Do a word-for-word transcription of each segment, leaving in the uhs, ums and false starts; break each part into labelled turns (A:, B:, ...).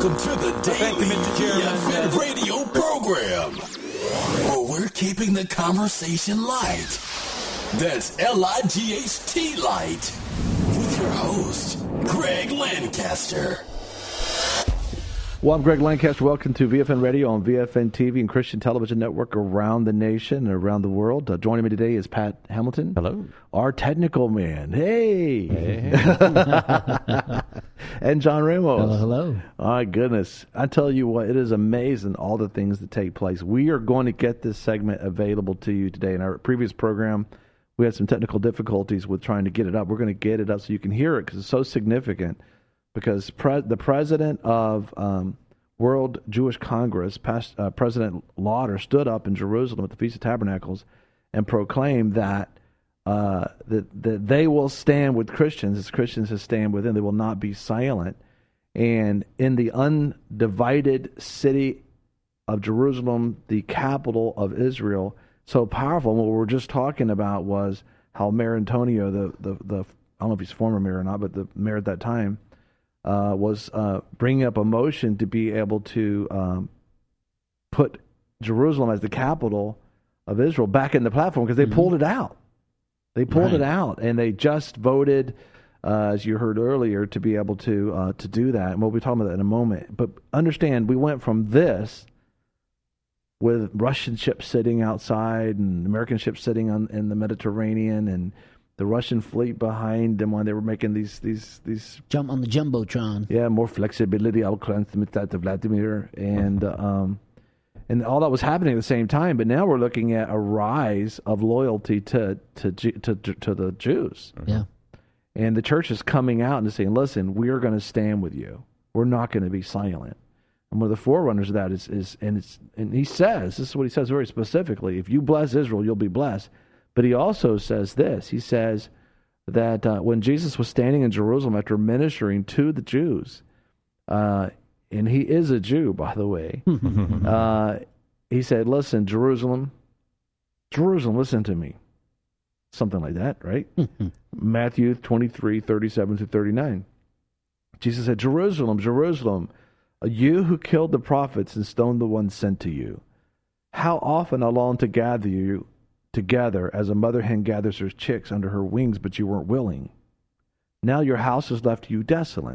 A: Welcome to the Daily V F N Radio program, where we're keeping the conversation light. That's L I G H T light. With your host, Greg Lancaster.
B: Well, I'm Greg Lancaster. Welcome to V F N Radio on V F N T V and Christian Television Network around the nation and around the world. Uh, joining me today is Pat Hamilton.
C: Hello.
B: Our technical man. Hey. hey. And John Ramos.
D: Hello, hello.
B: My goodness. I tell you what, it is amazing all the things that take place. We are going to get this segment available to you today. In our previous program, we had some technical difficulties with trying to get it up. We're going to get it up so you can hear it because it's so significant. Because pre- the president of um, World Jewish Congress, past, uh, President Lauder, stood up in Jerusalem at the Feast of Tabernacles and proclaimed that, uh, that that they will stand with Christians as Christians have stand with them. They will not be silent. And in the undivided city of Jerusalem, the capital of Israel, so powerful. And what we were just talking about was how Mayor Antonio, the, the, the I don't know if he's former mayor or not, but the mayor at that time, Uh, was uh, bringing up a motion to be able to um, put Jerusalem as the capital of Israel back in the platform because they mm-hmm. pulled it out. They pulled right. it out, and they just voted, uh, as you heard earlier, to be able to uh, to do that. And we'll be talking about that in a moment. But understand, we went from this with Russian ships sitting outside and American ships sitting on, in the Mediterranean and the Russian fleet behind them when they were making these these these
D: jump on the jumbotron.
B: Yeah, more flexibility. I'll transmit that to Vladimir, and uh, um, and all that was happening at the same time. But now we're looking at a rise of loyalty to to to to, to the Jews.
D: Yeah,
B: and the church is coming out and saying, "Listen, we are going to stand with you. We're not going to be silent." And one of the forerunners of that is is and it's and he says, this is what he says very specifically: if you bless Israel, you'll be blessed. But he also says this. He says that uh, when Jesus was standing in Jerusalem after ministering to the Jews, uh, and he is a Jew, by the way, uh, he said, listen, Jerusalem, Jerusalem, listen to me. Something like that, right? Matthew twenty-three, thirty-seven to thirty-nine. Jesus said, Jerusalem, Jerusalem, you who killed the prophets and stoned the ones sent to you. How often I long to gather you together as a mother hen gathers her chicks under her wings, but you weren't willing. Now your house is left to you desolate.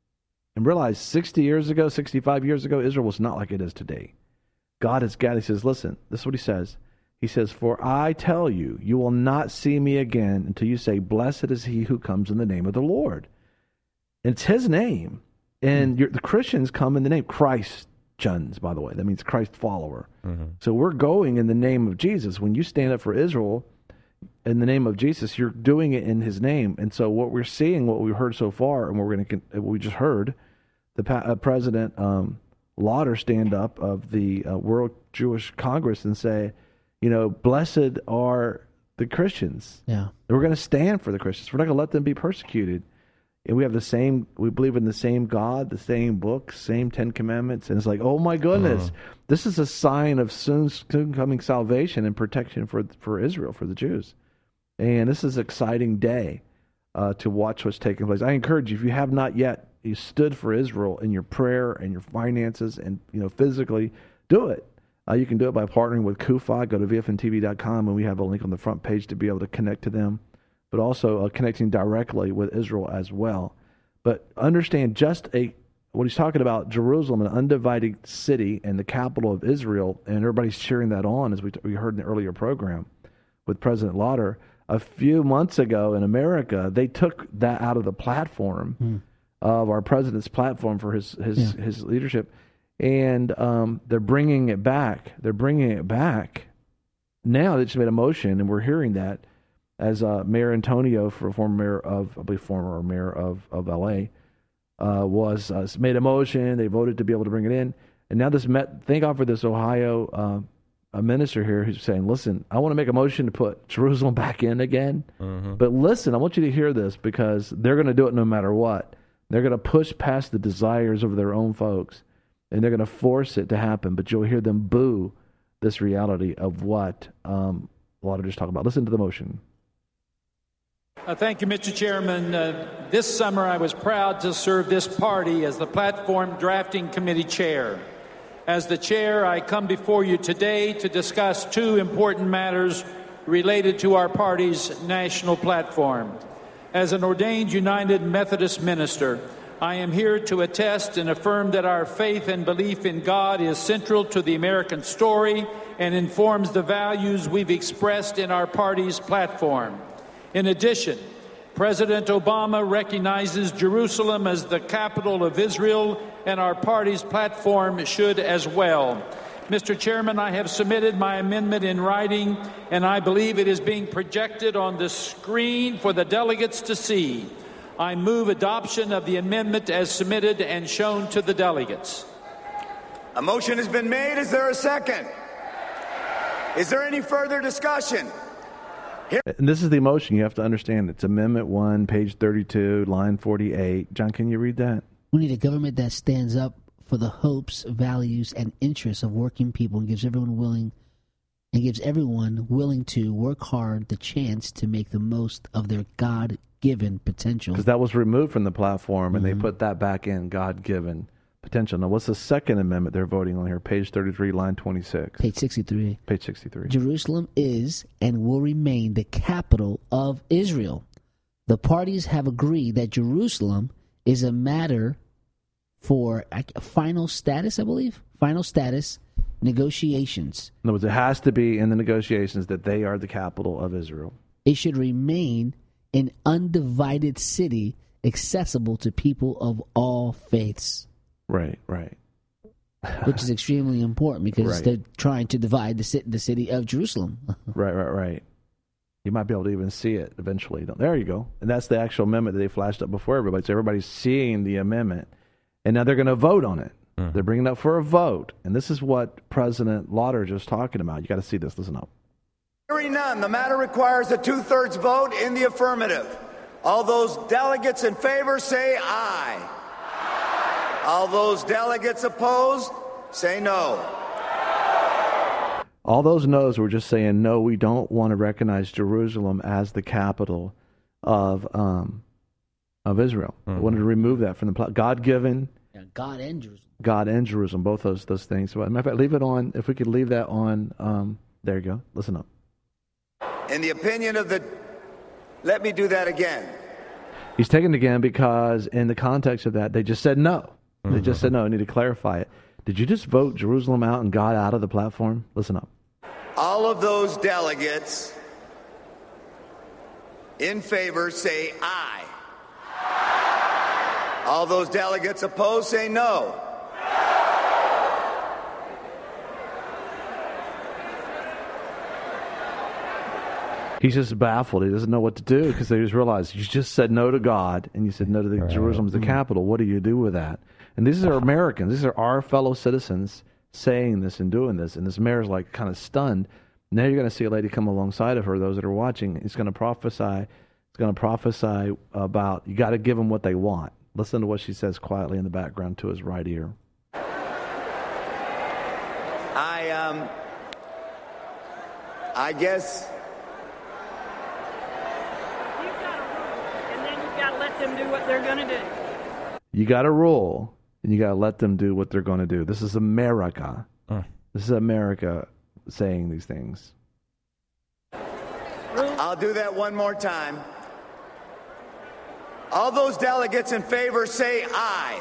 B: And realize sixty years ago, sixty-five years ago, Israel was not like it is today. God has gathered. He says, listen, this is what he says. He says, for I tell you, you will not see me again until you say, blessed is he who comes in the name of the Lord. And it's his name. And mm-hmm. the Christians come in the name Christ. Christians, by the way. That means Christ follower. Mm-hmm. So we're going in the name of Jesus. When you stand up for Israel in the name of Jesus, you're doing it in his name. And so what we're seeing, what we've heard so far, and what we're going to, what we just heard, the uh, President um, Lauder stand up of the uh, World Jewish Congress and say, you know, blessed are the Christians.
D: Yeah,
B: we're going to stand for the Christians. We're not going to let them be persecuted. And we have the same, we believe in the same God, the same book, same Ten Commandments. And it's like, oh my goodness, uh. this is a sign of soon, soon coming salvation and protection for for Israel, for the Jews. And this is an exciting day uh, to watch what's taking place. I encourage you, if you have not yet, you stood for Israel in your prayer and your finances and, you know, physically, do it. Uh, you can do it by partnering with K U F A. Go to V F N T V dot com and we have a link on the front page to be able to connect to them, but also uh, connecting directly with Israel as well. But understand just a what he's talking about, Jerusalem, an undivided city and the capital of Israel, and everybody's cheering that on, as we, t- we heard in the earlier program with President Lauder. A few months ago in America, they took that out of the platform mm. of our president's platform for his his, yeah. his leadership, and um, they're bringing it back. They're bringing it back. Now they just made a motion, and we're hearing that as uh, Mayor Antonio, for former mayor of, I believe former mayor of, of L A, uh, was uh, made a motion. They voted to be able to bring it in. And now this met, thank God for this Ohio uh, a minister here who's saying, listen, I want to make a motion to put Jerusalem back in again. Mm-hmm. But listen, I want you to hear this because they're going to do it no matter what. They're going to push past the desires of their own folks, and they're going to force it to happen. But you'll hear them boo this reality of what um, a lot of just talk about. Listen to the motion.
C: Uh, thank you, Mister Chairman. Uh, this summer, I was proud to serve this party as the Platform Drafting Committee Chair. As the Chair, I come before you today to discuss two important matters related to our party's national platform. As an ordained United Methodist minister, I am here to attest and affirm that our faith and belief in God is central to the American story and informs the values we've expressed in our party's platform. In addition, President Obama recognizes Jerusalem as the capital of Israel, and our party's platform should as well. Mister Chairman, I have submitted my amendment in writing, and I believe it is being projected on the screen for the delegates to see. I move adoption of the amendment as submitted and shown to the delegates.
D: A motion has been made. Is there a second? Is there any further discussion?
B: Here- and this is the motion. You have to understand. It's Amendment one, page thirty-two, line forty-eight. John, can you read that?
E: We need a government that stands up for the hopes, values, and interests of working people and gives everyone willing and gives everyone willing to work hard the chance to make the most of their God-given potential.
B: Because that was removed from the platform, and
E: mm-hmm.
B: they put that back in, God-given potential. Now, what's the second amendment they're voting on here? Page thirty-three, line twenty-six.
E: Page sixty-three.
B: Page sixty-three.
E: Jerusalem is and will remain the capital of Israel. The parties have agreed that Jerusalem is a matter for final status, I believe, final status negotiations.
B: In other words, it has to be in the negotiations that they are the capital of Israel.
E: It should remain an undivided city accessible to people of all faiths.
B: Right, right.
E: Which is extremely important because
B: right.
E: they're trying to divide the, the city of Jerusalem.
B: right, right, right. You might be able to even see it eventually. There you go. And that's the actual amendment that they flashed up before everybody. So everybody's seeing the amendment. And now they're going to vote on it. Mm-hmm. They're bringing it up for a vote. And this is what President Lauder just talking about. You got to see this. Listen up.
D: Hearing none, the matter requires a two-thirds vote in the affirmative. All those delegates in favor say aye. All those delegates opposed, say no.
B: All those no's were just saying, no, we don't want to recognize Jerusalem as the capital of um, of Israel. Mm-hmm. They wanted to remove that from the plot. God-given.
E: Yeah, God and Jerusalem.
B: God and Jerusalem, both those those things. So, matter of fact, leave it on. If we could leave that on, um, there you go. Listen up.
D: In the opinion of the, let me do that again.
B: He's taken it again because in the context of that, they just said no. They just said, no, I need to clarify it. Did you just vote Jerusalem out and God out of the platform? Listen up.
D: All of those delegates in favor say aye. All those delegates opposed say no.
B: He's just baffled. He doesn't know what to do because they just realized you just said no to God and you said no to the, right. Jerusalem's the capital. What do you do with that? And these are Americans. These are our fellow citizens saying this and doing this. And this mayor's like kind of stunned. Now you're going to see a lady come alongside of her. Those that are watching, he's going to prophesy. He's going to prophesy about you got to give them what they want. Listen to what she says quietly in the background to his right ear.
D: I um, I guess.
F: You've got to rule, and then you've got to let them do what they're going to do.
B: You got to rule, and you got to let them do what they're going to do. This is America. Uh. This is America saying these things.
D: I'll do that one more time. All those delegates in favor say aye.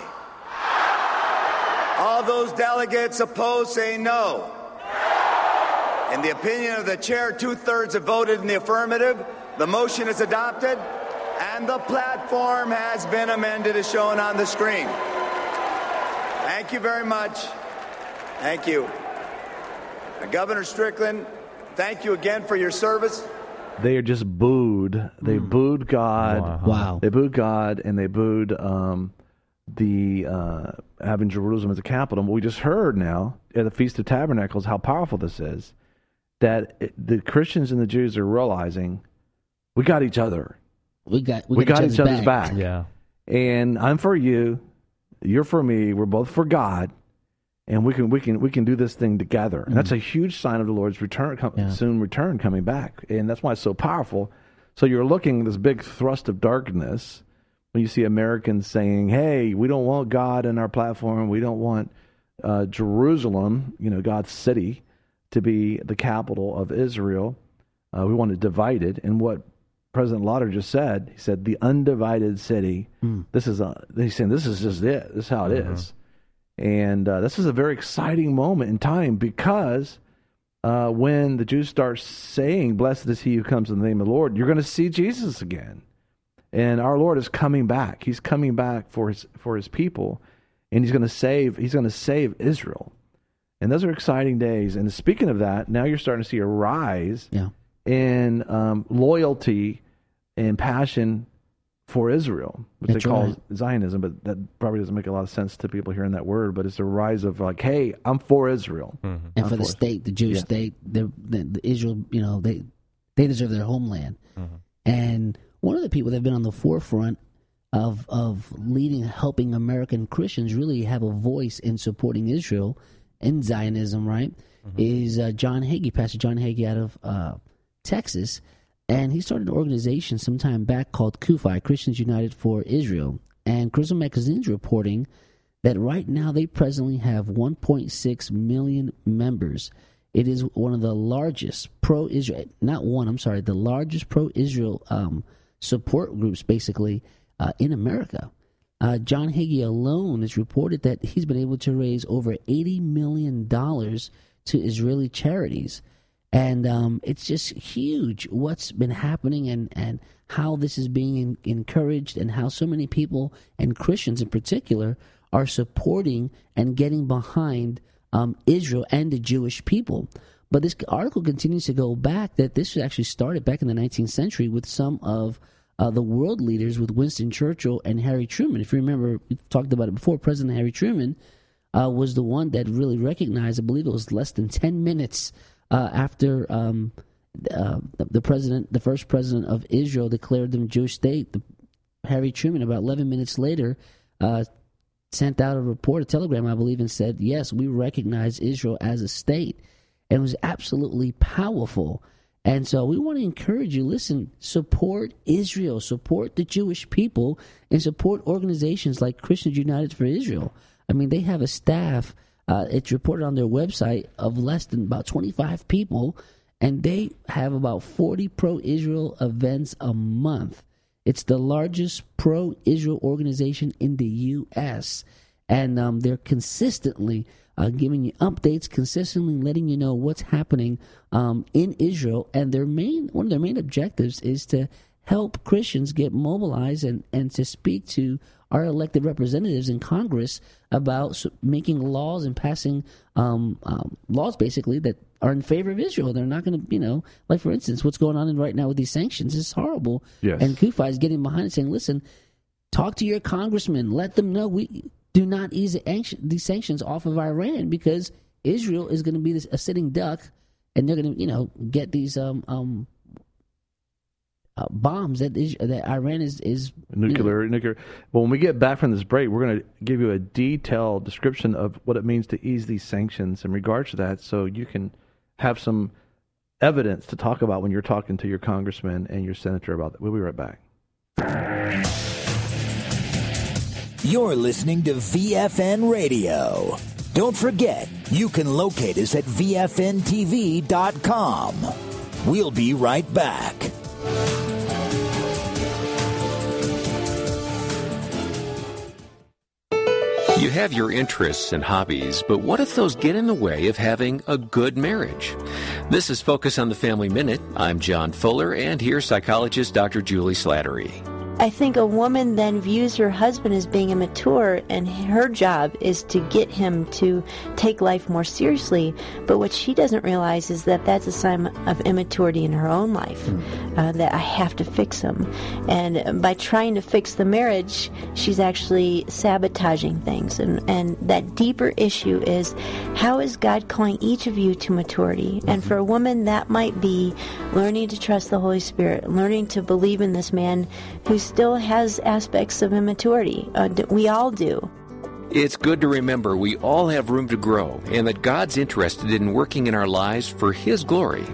D: All those delegates opposed say no. In the opinion of the chair, two-thirds have voted in the affirmative. The motion is adopted, and the platform has been amended as shown on the screen. Thank you very much. Thank you. Governor Strickland, thank you again for your service.
B: They are just booed. They mm. booed God.
E: Wow. wow.
B: They booed God, and they booed um, the uh, having Jerusalem as a capital. We just heard now at the Feast of Tabernacles how powerful this is, that it, the Christians and the Jews are realizing we got each other.
E: We got we,
B: we
E: got,
B: got
E: each,
B: each
E: other's,
B: other's
E: back.
B: back.
G: Yeah.
B: And I'm for you. You're for me. We're both for God. And we can we can we can do this thing together, and mm. that's a huge sign of the Lord's return, com- yeah. soon return coming back, and that's why it's so powerful. So you're looking at this big thrust of darkness when you see Americans saying, hey, we don't want God in our platform. We don't want uh, Jerusalem, you know, God's city, to be the capital of Israel. Uh, we want it divided. And what President Lauder just said, he said, the undivided city, mm. this is a, he's saying this is just it. This is how it mm-hmm. is. And uh, this is a very exciting moment in time because uh, when the Jews start saying, blessed is he who comes in the name of the Lord, you're going to see Jesus again. And our Lord is coming back. He's coming back for his for his people, and he's going to save he's going to save Israel. And those are exciting days. And speaking of that, now you're starting to see a rise
E: yeah. in
B: um, loyalty and passion for Israel, which That's they call right. Zionism, but that probably doesn't make a lot of sense to people hearing that word. But it's a rise of like, hey, I'm for Israel,
E: mm-hmm. and
B: I'm
E: for the state, the Jewish yeah. state, the, the, the Israel, you know, they they deserve their homeland. Mm-hmm. And one of the people that have been on the forefront of of leading, helping American Christians really have a voice in supporting Israel and Zionism, right, mm-hmm. is uh, John Hagee, Pastor John Hagee out of uh, Texas. And he started an organization some time back called C U F I, Christians United for Israel. And Christian Magazine's reporting that right now they presently have one point six million members. It is one of the largest pro-Israel, not one, I'm sorry, the largest pro-Israel um, support groups basically uh, in America. Uh, John Hagee alone has reported that he's been able to raise over eighty million dollars to Israeli charities. And um, it's just huge what's been happening and, and how this is being in, encouraged and how so many people, and Christians in particular, are supporting and getting behind um, Israel and the Jewish people. But this article continues to go back that this actually started back in the nineteenth century with some of uh, the world leaders, with Winston Churchill and Harry Truman. If you remember, we've talked about it before, President Harry Truman uh, was the one that really recognized, I believe it was less than ten minutes Uh, after um, uh, the, the president, the first president of Israel, declared them a Jewish state, the, Harry Truman, about eleven minutes later, uh, sent out a report, a telegram, I believe, and said, yes, we recognize Israel as a state. And it was absolutely powerful. And so we want to encourage you, listen, support Israel, support the Jewish people, and support organizations like Christians United for Israel. I mean, they have a staff. Uh, it's reported on their website of less than about twenty-five people, and they have about forty pro-Israel events a month. It's the largest pro-Israel organization in the U S, and um, they're consistently uh, giving you updates, consistently letting you know what's happening um, in Israel. And their main one of their main objectives is to help Christians get mobilized and, and to speak to our elected representatives in Congress about making laws and passing um, um, laws, basically, that are in favor of Israel. They're not going to, you know, like, for instance, what's going on in right now with these sanctions is horrible.
B: Yes.
E: And C U F I is getting behind it, saying, listen, talk to your congressman. Let them know we do not ease these sanctions off of Iran because Israel is going to be this, a sitting duck, and they're going to, you know, get these um, um, Uh, bombs that is, that Iran is is
B: nuclear
E: you know.
B: nuclear. Well, when we get back from this break, we're going to give you a detailed description of what it means to ease these sanctions in regards to that, so you can have some evidence to talk about when you're talking to your congressman and your senator about that. We'll be right back.
A: You're listening to V F N Radio. Don't forget, you can locate us at V F N T V dot com. We'll be right back.
G: You have your interests and hobbies, but what if those get in the way of having a good marriage? This is Focus on the Family Minute. I'm John Fuller, and here's psychologist Doctor Julie Slattery.
H: I think a woman then views her husband as being immature, and her job is to get him to take life more seriously. But what she doesn't realize is that that's a sign of immaturity in her own life, uh, that I have to fix him. And by trying to fix the marriage, she's actually sabotaging things. And, and that deeper issue is, how is God calling each of you to maturity? And for a woman, that might be learning to trust the Holy Spirit, learning to believe in this man who's still has aspects of immaturity. Uh, we all do.
G: It's good to remember we all have room to grow and that God's interested in working in our lives for His glory.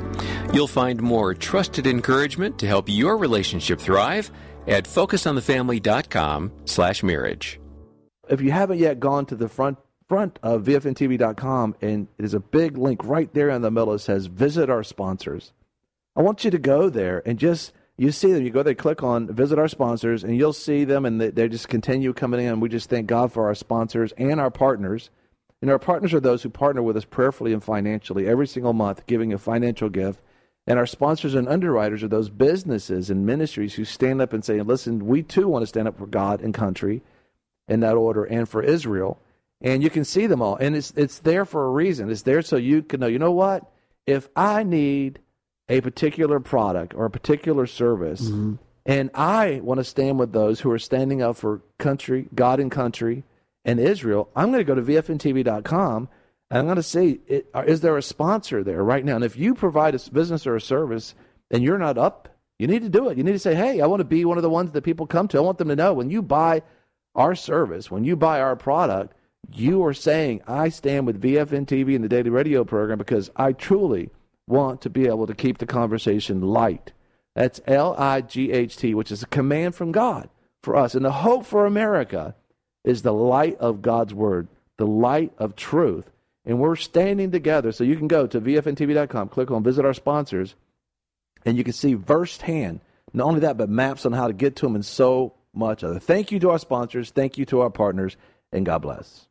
G: You'll find more trusted encouragement to help your relationship thrive at focusonthefamily.com slash marriage.
B: If you haven't yet gone to the front front of V F N T V dot com, and it is a big link right there in the middle that says visit our sponsors. I want you to go there and just, you see them, you go there, click on visit our sponsors, and you'll see them, and they, they just continue coming in. We just thank God for our sponsors and our partners. And our partners are those who partner with us prayerfully and financially every single month, giving a financial gift. And our sponsors and underwriters are those businesses and ministries who stand up and say, listen, we too want to stand up for God and country in that order, and for Israel. And you can see them all. And it's it's there for a reason. It's there so you can know, you know what? If I need a particular product or a particular service, mm-hmm. and I want to stand with those who are standing up for country, God and country, and Israel, I'm going to go to V F N T V dot com, and I'm going to see, it, is there a sponsor there right now? And if you provide a business or a service and you're not up, you need to do it. You need to say, hey, I want to be one of the ones that people come to. I want them to know when you buy our service, when you buy our product, you are saying, I stand with V F N T V and the Daily Radio program because I truly want to be able to keep the conversation light. That's L I G H T, which is a command from God for us. And the hope for America is the light of God's word, the light of truth. And we're standing together. So you can go to V F N T V dot com, click on visit our sponsors, and you can see firsthand, not only that, but maps on how to get to them and so much other. Thank you to our sponsors. Thank you to our partners. And God bless.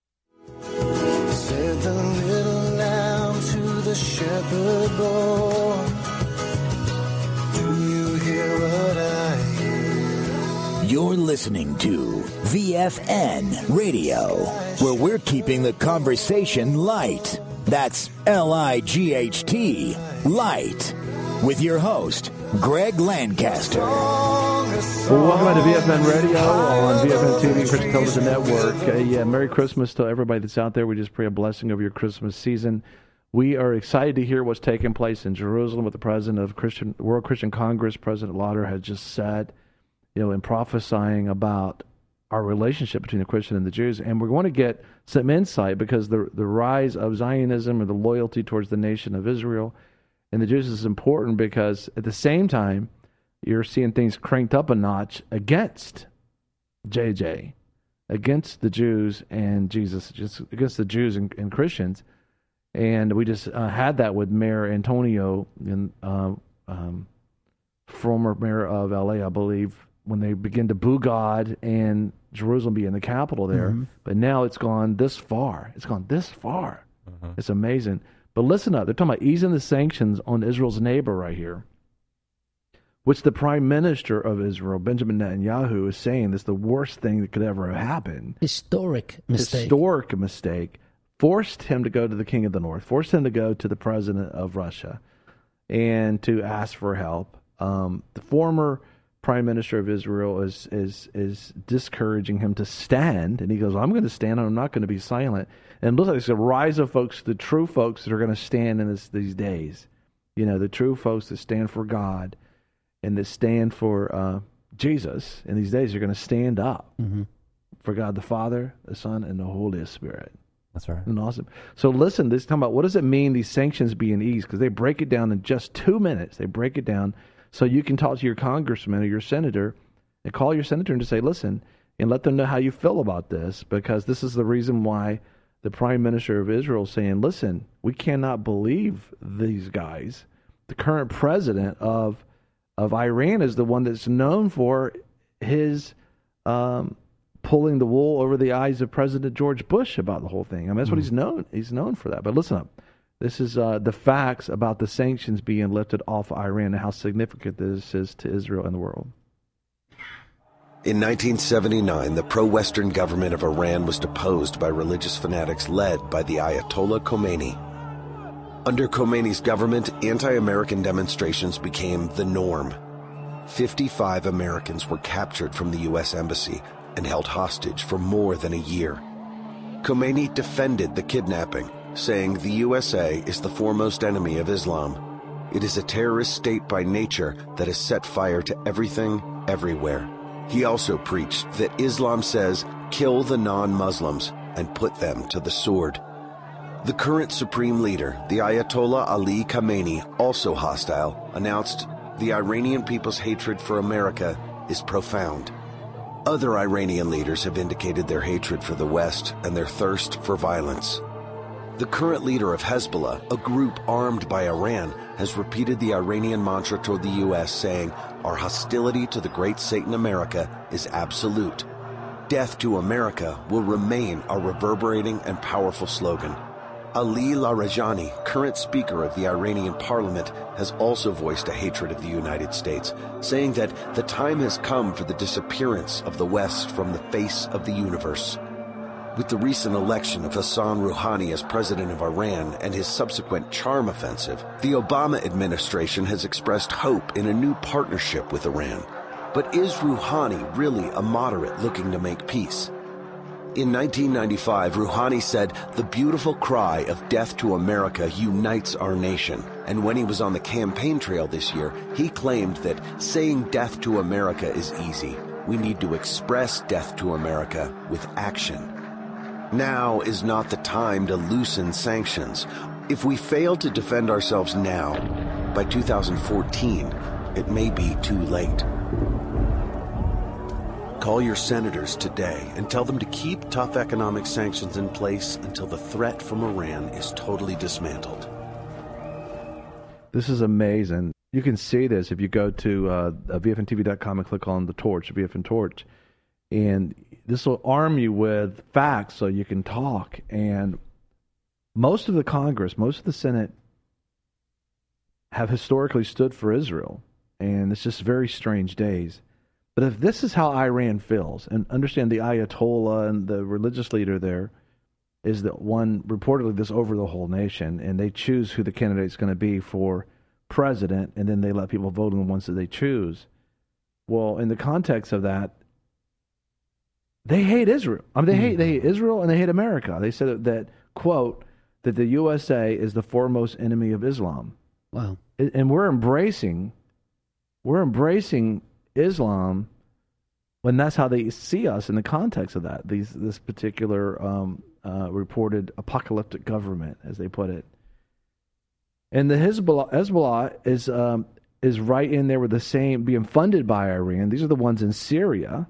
I: Said the little lamb to the shepherd boy, do you hear what I hear?
J: You're listening to V F N Radio, where we're keeping the conversation light. That's L I G H T, light. With your host, Greg Lancaster.
B: Well, welcome back to V F N Radio on V F N T V, Christian Television Network. Uh, yeah, Merry Christmas to everybody that's out there. We just pray a blessing over your Christmas season. We are excited to hear what's taking place in Jerusalem, what the president of Christian World Christian Congress, President Lauder, has just said, you know, in prophesying about our relationship between the Christian and the Jews. And we're going to get some insight because the the rise of Zionism or the loyalty towards the nation of Israel and the Jews is important because at the same time, you're seeing things cranked up a notch against J J, against the Jews and Jesus, just against the Jews and, and Christians. And we just uh, had that with Mayor Antonio, and, uh, um, former mayor of L A, I believe, when they begin to boo God and Jerusalem being the capital there. Mm-hmm. But now it's gone this far. It's gone this far. Mm-hmm. It's amazing. But listen up. They're talking about easing the sanctions on Israel's neighbor right here, which the prime minister of Israel, Benjamin Netanyahu, is saying is the worst thing that could ever have happened.
E: Historic mistake.
B: Historic mistake. Forced him to go to the king of the north. Forced him to go to the president of Russia and to ask for help. Um, the former prime minister of Israel is is is discouraging him to stand, and he goes, I'm going to stand, and I'm not going to be silent. And it looks like it's a rise of folks, the true folks that are going to stand in this, these days. You know, the true folks that stand for God and that stand for uh, Jesus in these days are going to stand up mm-hmm. for God the Father, the Son, and the Holy Spirit.
K: That's right.
B: And awesome. So listen, this is talking about what does it mean these sanctions being eased? Because they break it down in just two minutes. They break it down so you can talk to your congressman or your senator and call your senator and just say, listen, and let them know how you feel about this, because this is the reason why the prime minister of Israel is saying, listen, we cannot believe these guys. The current president of of Iran is the one that's known for his um, pulling the wool over the eyes of President George Bush about the whole thing. I mean, that's mm. what he's known. He's known for that. But listen up. This is uh, the facts about the sanctions being lifted off Iran and how significant this is to Israel and the world.
L: In nineteen seventy-nine, the pro-Western government of Iran was deposed by religious fanatics led by the Ayatollah Khomeini. Under Khomeini's government, anti-American demonstrations became the norm. fifty-five Americans were captured from the U S Embassy and held hostage for more than a year. Khomeini defended the kidnapping, saying the U S A is the foremost enemy of Islam. It is a terrorist state by nature that has set fire to everything, everywhere. He also preached that Islam says, kill the non-Muslims and put them to the sword. The current supreme leader, the Ayatollah Ali Khamenei, also hostile, announced the Iranian people's hatred for America is profound. Other Iranian leaders have indicated their hatred for the West and their thirst for violence. The current leader of Hezbollah, a group armed by Iran, has repeated the Iranian mantra toward the U S, saying, "Our hostility to the great Satan America is absolute. Death to America will remain our reverberating and powerful slogan." Ali Larijani, current Speaker of the Iranian Parliament, has also voiced a hatred of the United States, saying that the time has come for the disappearance of the West from the face of the universe. With the recent election of Hassan Rouhani as president of Iran and his subsequent charm offensive, the Obama administration has expressed hope in a new partnership with Iran. But is Rouhani really a moderate looking to make peace? In nineteen ninety-five, Rouhani said, "The beautiful cry of death to America unites our nation." And when he was on the campaign trail this year, he claimed that saying death to America is easy. We need to express death to America with action. Now is not the time to loosen sanctions. If we fail to defend ourselves now, by two thousand fourteen, it may be too late. Call your senators today and tell them to keep tough economic sanctions in place until the threat from Iran is totally dismantled.
B: This is amazing. You can see this if you go to uh, V F N T V dot com and click on the torch, V F N Torch. And this will arm you with facts so you can talk. And most of the Congress, most of the Senate have historically stood for Israel. And it's just very strange days. But if this is how Iran feels, and understand the Ayatollah and the religious leader there is the one reportedly this over the whole nation, and they choose who the candidate's going to be for president, and then they let people vote on the ones that they choose. Well, in the context of that, they hate Israel. I mean, they hate they hate Israel and they hate America. They said that, that quote, that the U S A is the foremost enemy of Islam.
E: Wow.
B: And we're embracing, we're embracing Islam when that's how they see us in the context of that. These this particular um, uh, reported apocalyptic government, as they put it. And the Hezbollah, Hezbollah is um, is right in there with the same, being funded by Iran. These are the ones in Syria.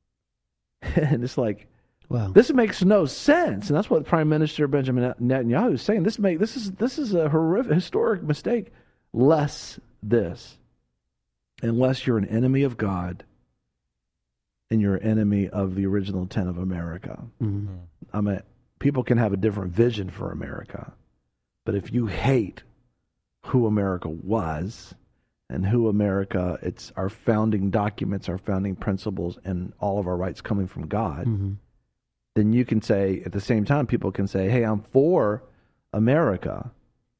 B: And it's like,
E: wow,
B: this makes no sense. And that's what Prime Minister Benjamin Netanyahu is saying. This make this is this is a horrific, historic mistake. Less this, unless you're an enemy of God, and you're an enemy of the original intent of America.
E: Mm-hmm.
B: I mean, people can have a different vision for America, but if you hate who America was and who America, it's our founding documents, our founding principles, and all of our rights coming from God,
E: mm-hmm.
B: then you can say, at the same time, people can say, hey, I'm for America.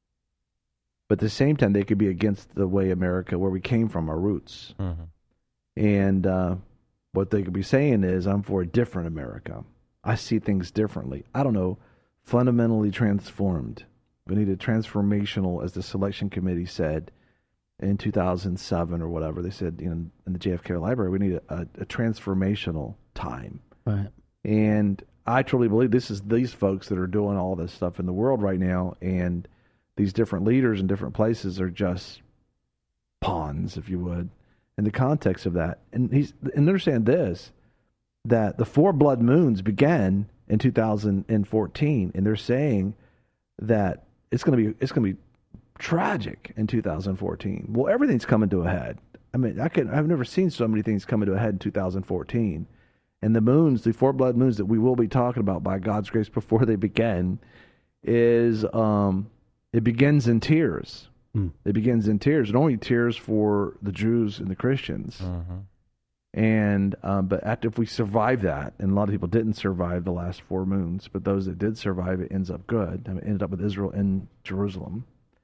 B: But at the same time, they could be against the way America, where we came from, our roots.
K: Mm-hmm.
B: And uh, what they could be saying is, I'm for a different America. I see things differently. I don't know, fundamentally transformed. We need a transformational, as the selection committee said in two thousand seven or whatever. They said, you know, in the J F K Library, we need a, a, a transformational time.
E: Right.
B: And I truly believe this is these folks that are doing all this stuff in the world right now, and these different leaders in different places are just pawns, if you would, in the context of that. And he's and understand this, that the four blood moons began in two thousand fourteen, and they're saying that it's going to be it's going to be tragic in two thousand fourteen. Well, everything's coming to a head. I mean, I can I've never seen so many things coming to a head in two thousand fourteen. And the moons, the four blood moons that we will be talking about by God's grace before they begin, is um, it begins in tears.
E: Mm.
B: It begins in tears, and only tears for the Jews and the Christians.
K: Mm-hmm.
B: And um, but after, if we survive that, and a lot of people didn't survive the last four moons, but those that did survive, it ends up good. I mean, it ended up with Israel and Jerusalem.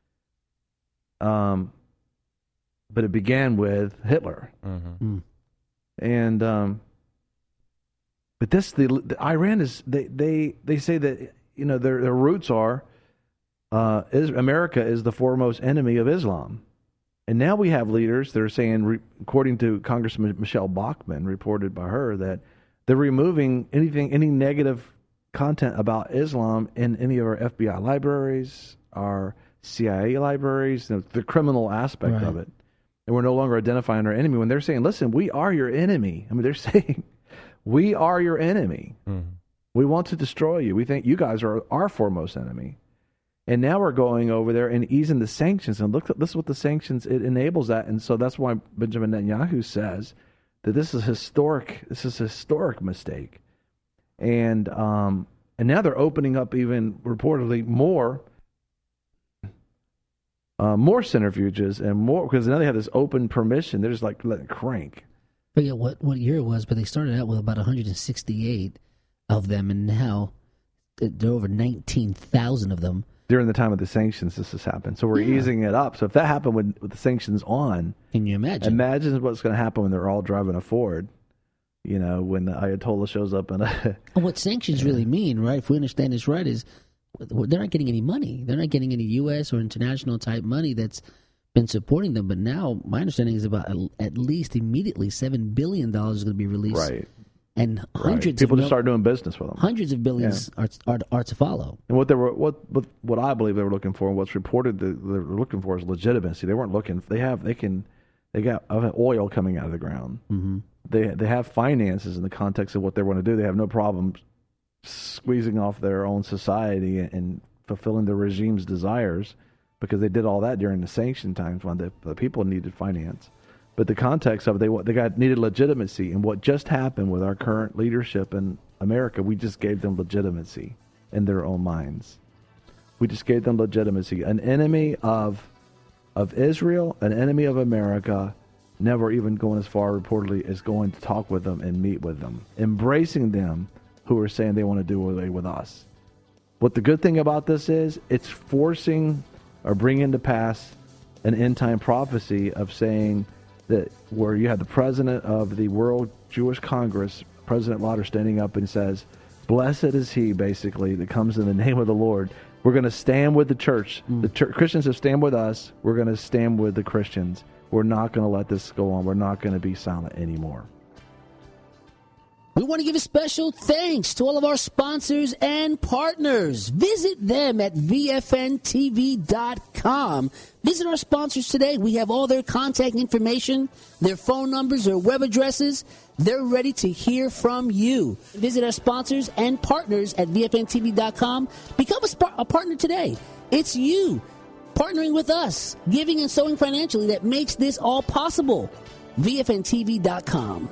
B: Um, but it began with Hitler,
K: Mm-hmm.
E: Mm.
B: and um, but this the, the Iran is they they they say that you know their their roots are uh, is America is the foremost enemy of Islam. And now we have leaders that are saying, re- according to Congressman Michelle Bachmann, reported by her, that they're removing anything, any negative content about Islam in any of our F B I libraries, our C I A libraries, the, the criminal aspect
E: Right.
B: of it. And we're no longer identifying our enemy when they're saying, listen, we are your enemy. I mean, they're saying, we are your enemy.
K: Mm-hmm.
B: We want to destroy you. We think you guys are our foremost enemy. And now we're going over there and easing the sanctions. And look, this is what the sanctions, it enables that. And so that's why Benjamin Netanyahu says that this is historic. This is a historic mistake. And um, and now they're opening up even reportedly more uh, more centrifuges and more, because now they have this open permission. They're just like letting it crank.
E: I forget what, what year it was, but they started out with about one hundred sixty-eight of them, and now there are over nineteen thousand of them.
B: During the time of the sanctions, this has happened. So we're
E: Yeah.
B: easing it up. So if that happened with, with the sanctions on,
E: can you imagine?
B: Imagine what's going to happen when they're all driving a Ford. You know, when the Ayatollah shows up in a.
E: And what sanctions really mean, right? If we understand this right, is they're not getting any money. They're not getting any U S or international type money that's been supporting them. But now, my understanding is about at least immediately seven billion dollars is going to be released.
B: Right.
E: And hundreds
B: right. people
E: of
B: just start doing business with them.
E: Hundreds of billions yeah. are, are are to follow.
B: And what they were, what what what I believe they were looking for, and what's reported that they were looking for is legitimacy. They weren't looking. They have. They can. They got oil coming out of the ground.
E: Mm-hmm.
B: They they have finances in the context of what they want to do. They have no problem squeezing off their own society and fulfilling the regime's desires, because they did all that during the sanction times when the, the people needed finance. But the context of it, they they got needed legitimacy, and what just happened with our current leadership in America, we just gave them legitimacy in their own minds. We just gave them legitimacy. An enemy of of Israel, an enemy of America, never even going as far reportedly as going to talk with them and meet with them, embracing them who are saying they want to do away with us. What the good thing about this is, it's forcing or bringing to pass an end time prophecy of saying that where you have the president of the World Jewish Congress, President Lauder, standing up and says, blessed is he, basically, that comes in the name of the Lord. We're going to stand with the church. Mm. The ch- Christians have stand with us. We're going to stand with the Christians. We're not going to let this go on. We're not going to be silent anymore.
E: We want to give a special thanks to all of our sponsors and partners. Visit them at V F N T V dot com. Visit our sponsors today. We have all their contact information, their phone numbers, their web addresses. They're ready to hear from you. Visit our sponsors and partners at V F N T V dot com. Become a, sp- a partner today. It's you partnering with us, giving and sowing financially that makes this all possible. V F N T V dot com.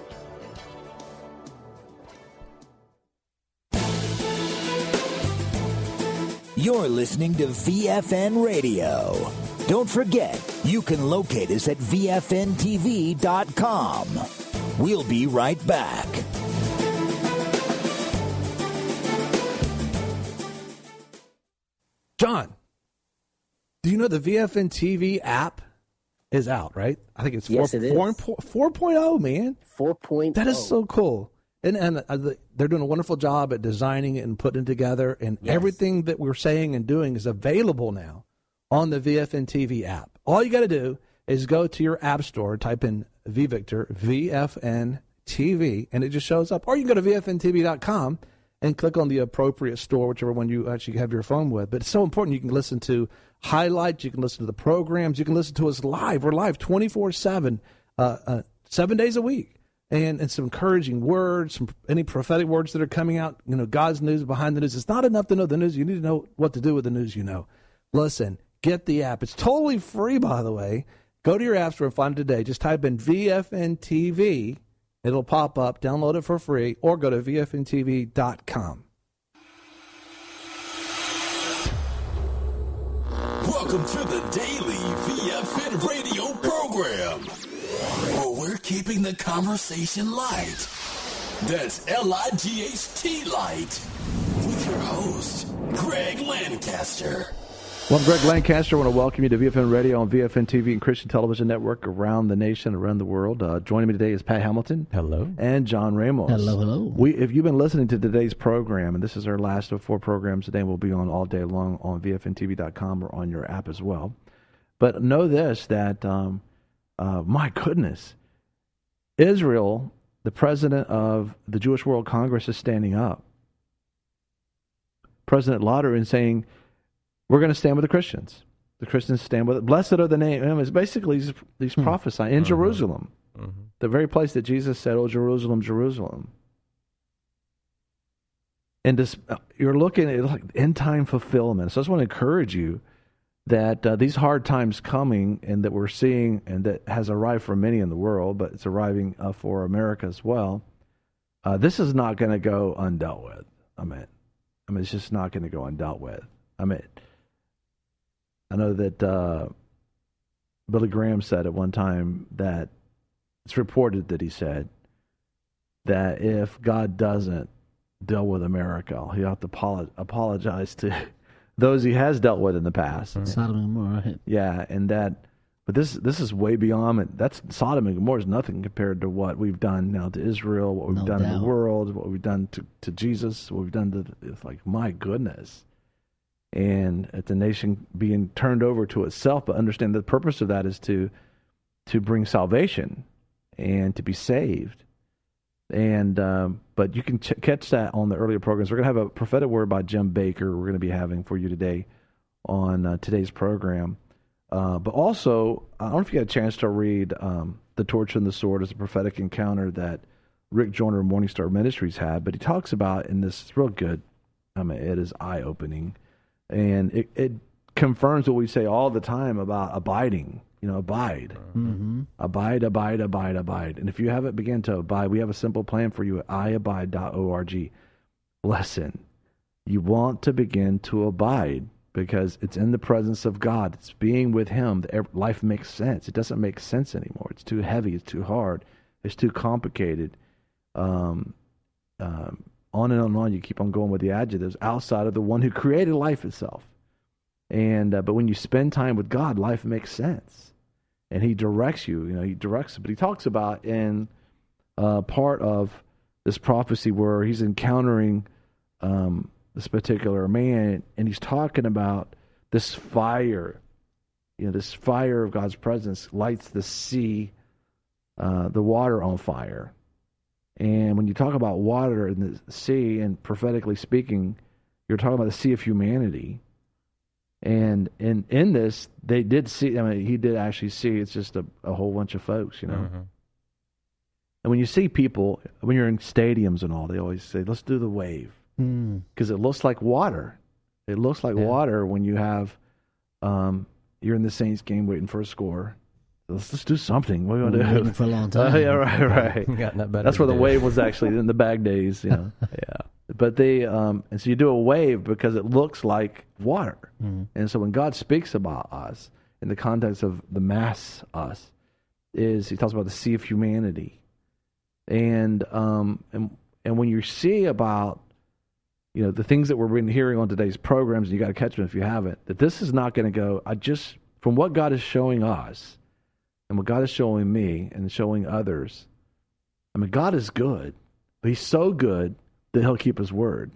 J: You're listening to V F N Radio. Don't forget, you can locate us at V F N T V dot com. We'll be right back.
B: John, do you know the V F N T V app is out, right? I think it's
M: yes,
B: four,
M: it is.
B: four, four point oh, man.
M: four point oh.
B: That is so cool. And, and uh, they're doing a wonderful job at designing it and putting it together. And
M: yes.
B: everything that we're saying and doing is available now on the V F N T V app. All you got to do is go to your app store, type in V Victor, V F N T V, and it just shows up. Or you can go to V F N T V dot com and click on the appropriate store, whichever one you actually have your phone with. But it's so important. You can listen to highlights. You can listen to the programs. You can listen to us live. We're live twenty-four seven, uh, uh, seven days a week. And, and some encouraging words, some any prophetic words that are coming out, you know, God's news behind the news. It's not enough to know the news. You need to know what to do with the news you know. Listen, get the app. It's totally free, by the way. Go to your app store and find it today. Just type in V F N T V. It'll pop up. Download it for free. Or go to V F N T V dot com.
A: Welcome to the daily V F N radio program, where we're keeping the conversation light. That's L I G H T light, with your host, Greg Lancaster.
B: Well, I'm Greg Lancaster. I want to welcome you to V F N Radio on V F N T V and Christian Television Network around the nation, around the world. Uh, joining me today is Pat Hamilton.
K: Hello.
B: And John Ramos.
E: Hello, hello.
B: We, if you've been listening to today's program, and this is our last of four programs today, we'll be on all day long on V F N T V dot com or on your app as well. But know this, that, um, uh, my goodness, Israel, the president of the Jewish World Congress, is standing up. President Lauder in saying, we're going to stand with the Christians. The Christians stand with it. Blessed are the name. It's basically he's, he's
K: Hmm.
B: prophesying in
K: Mhm.
B: Jerusalem,
K: Mhm.
B: the very place that Jesus said, "Oh, Jerusalem, Jerusalem." And this, you're looking at like end time fulfillment. So I just want to encourage you that uh, these hard times coming and that we're seeing and that has arrived for many in the world, but it's arriving uh, for America as well. Uh, this is not going to go undealt with. I mean, I mean, it's just not going to go undealt with. I mean, I know that uh, Billy Graham said at one time that it's reported that he said that if God doesn't deal with America, he'll have to apolo- apologize to those he has dealt with in the past.
E: Sodom and Gomorrah. Right?
B: Yeah, and that, but this this is way beyond it. That's Sodom and Gomorrah is nothing compared to what we've done now to Israel, what we've
E: No
B: done in
E: doubt.
B: the world, what we've done to, to Jesus, what we've done to. It's like, my goodness. And it's a nation being turned over to itself, but understand the purpose of that is to to bring salvation and to be saved. And um, but you can ch- catch that on the earlier programs. We're going to have a prophetic word by Jim Baker. We're going to be having for you today on uh, today's program. Uh, but also, I don't know if you had a chance to read um, "The Torch and the Sword" as a prophetic encounter that Rick Joyner of Morning Star Ministries had. But he talks about, and this is real good. I mean, it is eye opening. And it, it confirms what we say all the time about abiding. You know, abide.
E: Mm-hmm.
B: Abide, abide, abide, abide. And if you haven't begun to abide, we have a simple plan for you at i abide dot org. Listen, you want to begin to abide because it's in the presence of God. It's being with Him. that Life makes sense. It doesn't make sense anymore. It's too heavy. It's too hard. It's too complicated. Um, um, on and on and on, you keep on going with the adjectives outside of the one who created life itself. And uh, but when you spend time with God, life makes sense, and He directs you. You know, He directs. But He talks about in uh, part of this prophecy where He's encountering um, this particular man, and He's talking about this fire. You know, this fire of God's presence lights the sea, uh, the water on fire. And when you talk about water in the sea, and prophetically speaking, you're talking about the sea of humanity. And in in this, they did see, I mean, he did actually see, it's just a, a whole bunch of folks, you know.
K: Mm-hmm.
B: And when you see people, when you're in stadiums and all, they always say, let's do the wave.
E: Mm.
B: Because it looks like water. It looks like
K: Yeah.
B: water when you have, um, you're in the Saints game waiting for a score. Let's just do something. What are we
E: We've
B: going
E: been
B: to do?
E: waiting for a long time.
B: Uh, yeah, right, right.
K: Got nothing better
B: That's where
K: to
B: the
K: do.
B: wave was actually in the bag days, you know.
K: Yeah.
B: But they, um, and so you do a wave because it looks like water.
E: Mm.
B: And so when God speaks about us in the context of the mass us, is He talks about the sea of humanity. And um, and and when you see about, you know, the things that we've been hearing on today's programs, and you got to catch them if you haven't, that this is not going to go, I just, from what God is showing us, and what God is showing me and showing others, I mean, God is good, but He's so good that He'll keep His word.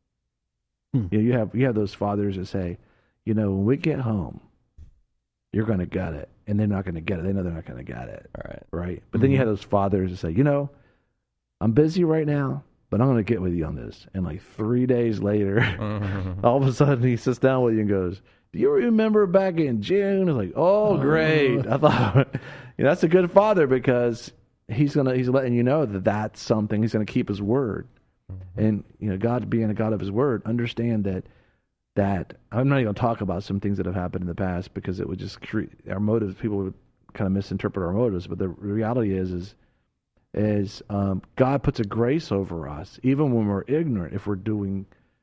E: Hmm.
B: You know, you have you have those fathers that say, you know, when we get home, you're going to get it, and they're not going to get it. They know they're not going to get it,
K: All right.
B: right? But then you have those fathers that say, you know, I'm busy right now, but I'm going to get with you on this. And like three days later,
K: Mm-hmm.
B: all of a sudden he sits down with you and goes, do you remember back in June? It's like, oh, great. I thought, you know, that's a good father because he's going to, he's letting you know that that's something. He's going to keep His word. Mm-hmm. And, you know, God being a God of His word, understand that, that I'm not even going to talk about some things that have happened in the past because it would just create our motives. People would kind of misinterpret our motives. But the reality is, is, is um, God puts a grace over us, even when we're ignorant, if we're doing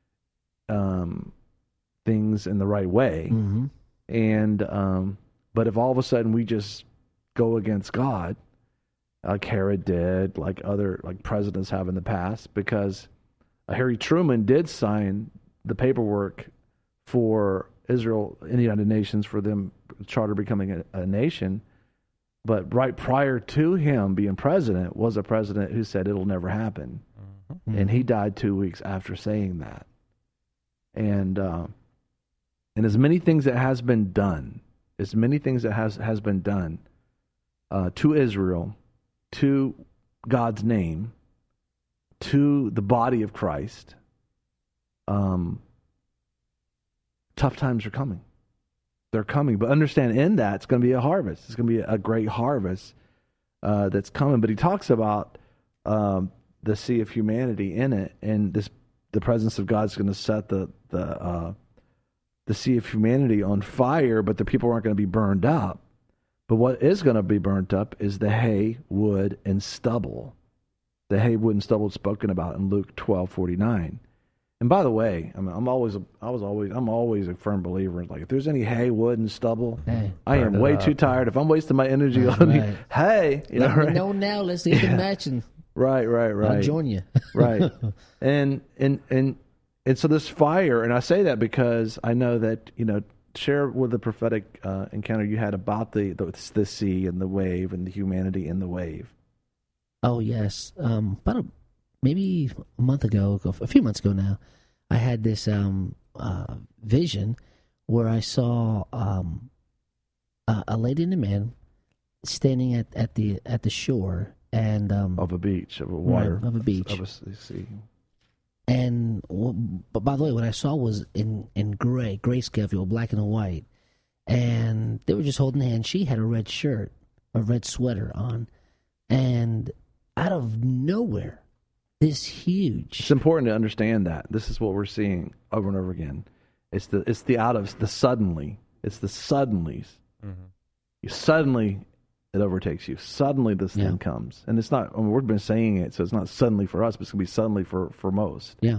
B: um, things in the right way.
E: Mm-hmm.
B: And um, but if all of a sudden we just go against God, like Herod did, like other like presidents have in the past, because uh, Harry Truman did sign the paperwork for Israel in the United Nations for them charter becoming a, a nation. But right prior to him being president was a president who said it'll never happen. Mm-hmm. And he died two weeks after saying that. And uh, and as many things that has been done, as many things that has, has been done uh, to Israel, to God's name, to the body of Christ, um, tough times are coming. They're coming. But understand, in that, it's going to be a harvest. It's going to be a great harvest uh, that's coming. But he talks about um, the sea of humanity in it, and this the presence of God's going to set the the uh, the sea of humanity on fire, but the people aren't going to be burned up. But what is going to be burnt up is the hay, wood, and stubble. The hay, wood, and stubble is spoken about in Luke twelve forty-nine. And by the way, I'm, I'm always, a, I was always, I'm always a firm believer in, like, if there's any hay, wood, and stubble,
E: hey,
B: I am way up. too tired. If I'm wasting my energy
E: That's
B: on
E: right.
B: hay, you know,
E: Let
B: right?
E: me know now. Let's get
B: Yeah.
E: the matching.
B: Right, right, right.
E: I'll join you.
B: Right, and and and and so this fire, and I say that because I know that, you know, share with the prophetic uh, encounter you had about the, the the sea and the wave and the humanity in the wave.
E: Oh yes, um, about a, maybe a month ago, a few months ago now, I had this um, uh, vision where I saw um, a, a lady and a man standing at, at the at the shore and um,
B: of a beach, of a water,
E: right, of a beach,
B: of a sea.
E: And well, but by the way, what I saw was in in gray, grayscale, if you will, black and white, and they were just holding hands. She had a red shirt, a red sweater on, and out of nowhere, this huge.
B: It's important to understand that this is what we're seeing over and over again. It's the it's the out of the suddenly. It's the suddenlies.
K: Mm-hmm.
B: You suddenly it overtakes you. Suddenly this
E: Yeah.
B: thing comes, and it's not. I mean, we've been saying it, so it's not suddenly for us, but it's gonna be suddenly for for most.
E: Yeah.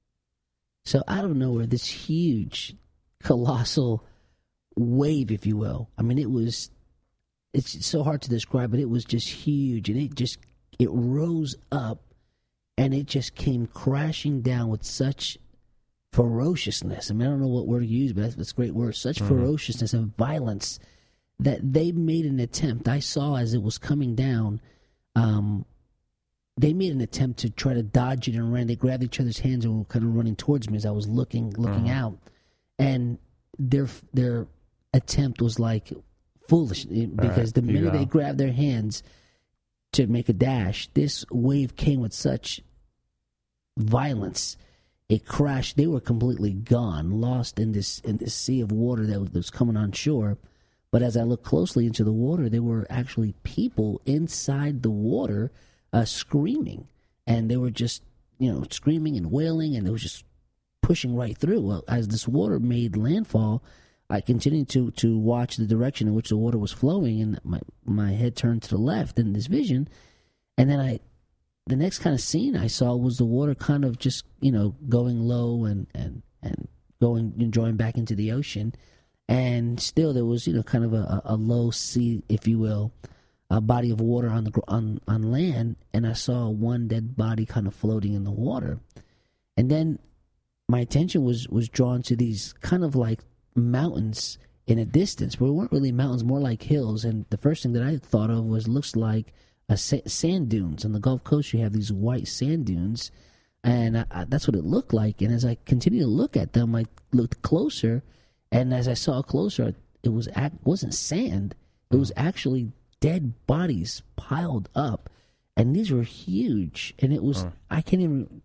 E: So out of nowhere, this huge, colossal wave, if you will. I mean, it was. It's so hard to describe, but it was just huge, and it just it rose up, and it just came crashing down with such ferociousness. I mean, I don't know what word to use, but that's, that's a great word. Such
K: Mhm.
E: ferociousness and violence that they made an attempt. I saw as it was coming down, um, they made an attempt to try to dodge it and ran. They grabbed each other's hands and were kind of running towards me as I was looking looking
K: Mhm.
E: out. And their their attempt was like foolish because
K: right.
E: the minute
K: Yeah.
E: they grabbed their hands to make a dash, this wave came with such violence. It crashed. They were completely gone, lost in this in this sea of water that was, that was coming on shore. But as I looked closely into the water, there were actually people inside the water uh, screaming. And they were just, you know, screaming and wailing, and it was just pushing right through. Well, as this water made landfall, I continued to, to watch the direction in which the water was flowing, and my, my head turned to the left in this vision. And then I, the next kind of scene I saw was the water kind of just, you know, going low and, and, and going and drawing back into the ocean. And still there was, you know, kind of a, a low sea, if you will, a body of water on the on, on land. And I saw one dead body kind of floating in the water. And then my attention was, was drawn to these kind of like mountains in a distance, but it weren't really mountains, more like hills. And the first thing that I thought of was looks like a sa- sand dunes. On the Gulf Coast, you have these white sand dunes, and I, I, that's what it looked like. And as I continued to look at them, I looked closer, and as I saw closer, it was act- wasn't sand. It was actually dead bodies piled up, and these were huge. And it was,
K: Huh.
E: I can't even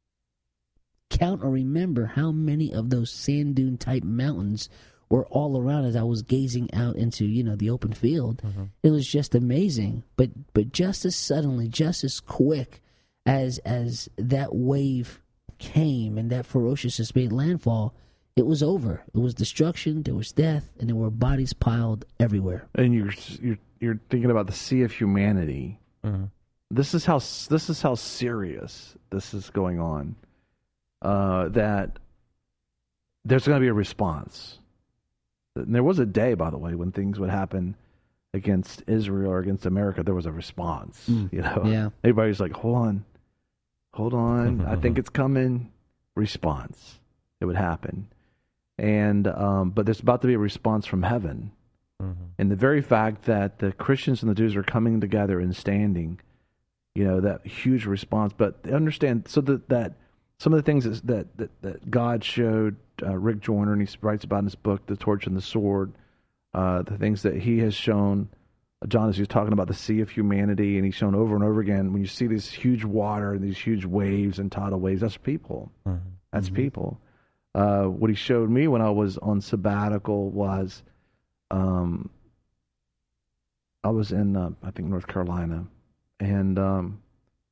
E: count or remember how many of those sand dune type mountains were all around as I was gazing out into, you know, the open field.
K: Mm-hmm.
E: It was just amazing. But but just as suddenly, just as quick as as that wave came and that ferociousness made landfall, it was over. It was destruction, there was death, and there were bodies piled everywhere.
B: And you're you're you're thinking about the sea of humanity.
K: Mm-hmm.
B: This is how this is how serious this is going on. Uh, that there's going to be a response. And there was a day, by the way, when things would happen against Israel or against America. There was a response.
E: Mm.
B: You know,
E: Yeah.
B: everybody's like, "Hold on, hold on. I think it's coming." Response. It would happen, and um, but there's about to be a response from heaven.
K: Mm-hmm.
B: And the very fact that the Christians and the Jews are coming together and standing, you know, that huge response. But understand, so that, that some of the things that, that, that God showed uh, Rick Joyner, and he writes about in his book, The Torch and the Sword, uh, the things that he has shown, John, as he was talking about the sea of humanity, and he's shown over and over again, when you see this huge water and these huge waves and tidal waves, that's people.
K: Mm-hmm.
B: That's
E: Mm-hmm.
B: people. Uh, what he showed me when I was on sabbatical was, um, I was in, uh, I think, North Carolina, and um,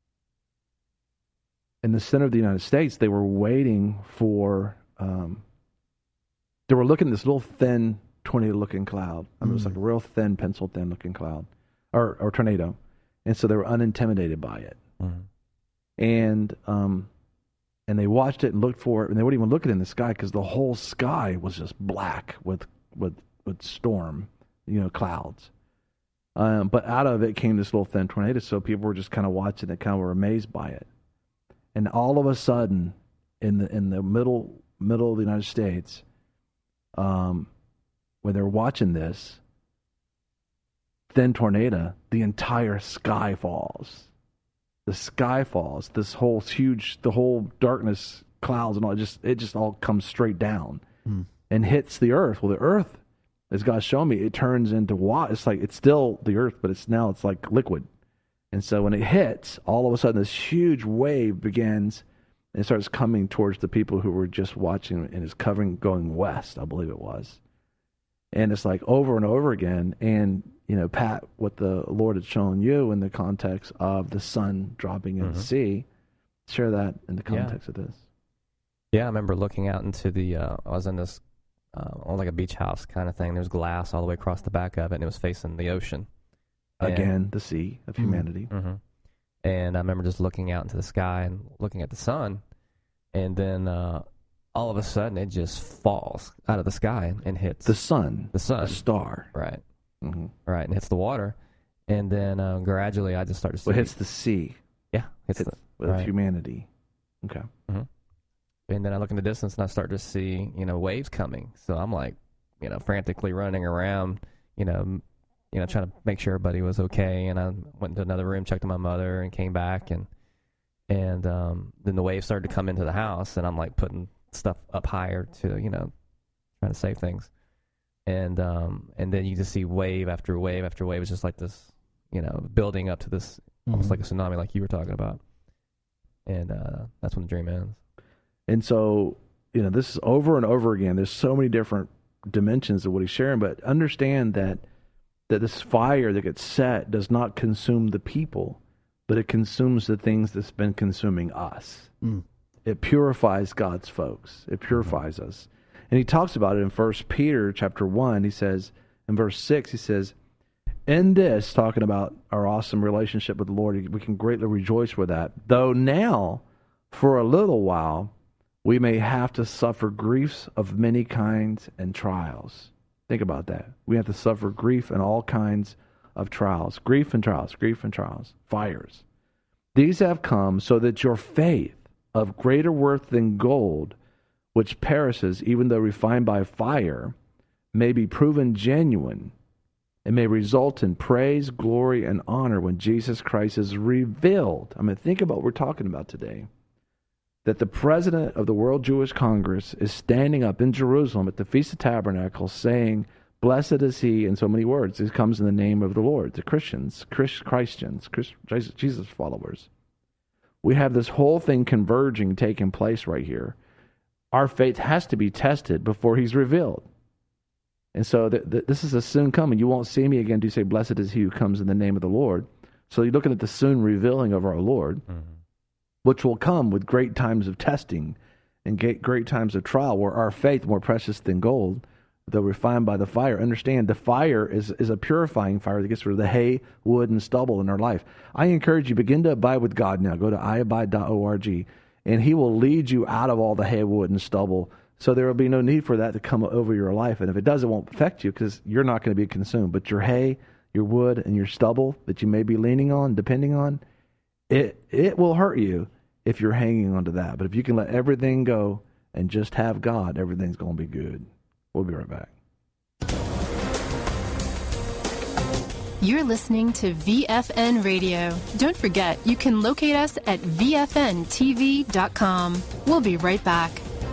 B: in the center of the United States, they were waiting for, um, they were looking at this little thin tornado-looking cloud. I mean, mm. It was like a real thin, pencil-thin looking cloud, or, or tornado. And so they were unintimidated by it. Mm. And um, and they watched it and looked for it, and they wouldn't even look at it in the sky because the whole sky was just black with with, with storm, you know, clouds. Um, but out of it came this little thin tornado, so people were just kind of watching it, kind of were amazed by it. And all of a sudden, in the in the middle middle of the United States, um, when they're watching this thin tornado, the entire sky falls. The sky falls. This whole huge, the whole darkness, clouds, and all it just it just all comes straight down mm. and hits the earth. Well, the earth, as God's shown me, it turns into water. It's like it's still the earth, but it's now it's like liquid. And so when it hits, all of a sudden this huge wave begins and starts coming towards the people who were just watching, and it's covering, going west, I believe it was. And it's like over and over again. And, you know, Pat, what the Lord had shown you in the context of the sun dropping in mm-hmm. the sea, share that in the context
K: yeah.
B: of this.
K: Yeah, I remember looking out into the, uh, I was in this, uh, on like a beach house kind of thing. There was glass all the way across the back of it, and it was facing the ocean. And,
B: Again, the sea of humanity.
K: Mm-hmm. And I remember just looking out into the sky and looking at the sun, and then uh, all of a sudden it just falls out of the sky and hits
B: the sun,
K: the sun,
B: a star,
K: right,
B: mm-hmm.
K: right, and hits the water, and then uh, gradually I just started.
B: Well, it hits the sea,
K: yeah, hits,
B: hits
K: the,
B: of
K: right.
B: humanity. Okay,
K: mm-hmm. And then I look in the distance and I start to see, you know, waves coming. So I'm like, you know, frantically running around, you know, you know, trying to make sure everybody was okay. And I went into another room, checked on my mother, and came back, and and um, then the waves started to come into the house, and I'm like putting stuff up higher to, you know, trying to save things. And um, and then you just see wave after wave after wave. It's just like this, you know, building up to this, mm-hmm. almost like a tsunami, like you were talking about. And uh, that's when the dream ends.
B: And so, you know, this is over and over again. There's so many different dimensions of what he's sharing, but understand that that this fire that gets set does not consume the people, but it consumes the things that's been consuming us. Mm. It purifies God's folks. It purifies mm-hmm. us. And he talks about it in First Peter chapter one. He says, in verse six, he says, in this, talking about our awesome relationship with the Lord, we can greatly rejoice with that. Though now, for a little while, we may have to suffer griefs of many kinds and trials. Think about that. We have to suffer grief and all kinds of trials. Grief and trials, grief and trials, fires. These have come so that your faith, of greater worth than gold, which perishes even though refined by fire, may be proven genuine and may result in praise, glory, and honor when Jesus Christ is revealed. I mean, think about what we're talking about today. That the president of the World Jewish Congress is standing up in Jerusalem at the Feast of Tabernacles saying, blessed is he, in so many words. It comes in the name of the Lord, the Christians, Christians, Jesus followers. We have this whole thing converging, taking place right here. Our faith has to be tested before he's revealed. And so th- th- this is a soon coming. You won't see me again to say, blessed is he who comes in the name of the Lord. So you're looking at the soon revealing of our Lord. Mm-hmm. Which will come with great times of testing and great times of trial, where our faith, more precious than gold, though refined by the fire. Understand, the fire is, is a purifying fire that gets rid of the hay, wood, and stubble in our life. I encourage you, begin to abide with God now. Go to i abide dot org, and he will lead you out of all the hay, wood, and stubble, so there will be no need for that to come over your life. And if it does, it won't affect you because you're not going to be consumed. But your hay, your wood, and your stubble that you may be leaning on, depending on, it it will hurt you if you're hanging on to that. But if you can let everything go and just have God, everything's going to be good. We'll be right back.
M: You're listening to V F N Radio. Don't forget, you can locate us at V F N T V dot com. We'll be right back.